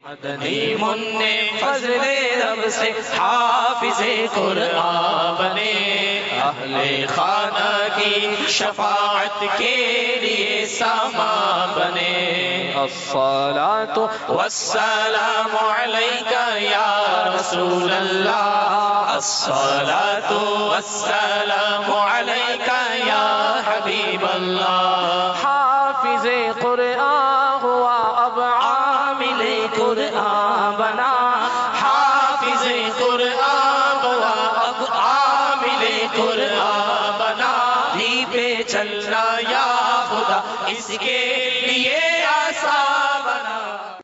मदनी मुन्ने फजले रब से हाफिज़े कुरआन बने, अहले खाना की शफाअत के लिए सामान बने। अस्सलातु वस्सलामु अलैका या रसूल अल्लाह, अस्सलातु वस्सलामु अलैका या हबीब अल्लाह। हाफिज़े कुरआन हुआ अब आमिले कुरआन बना, हाफिज़े कुरआन हुआ अब आमिले कुरआन बना। धी पे चलना या खुदा इसके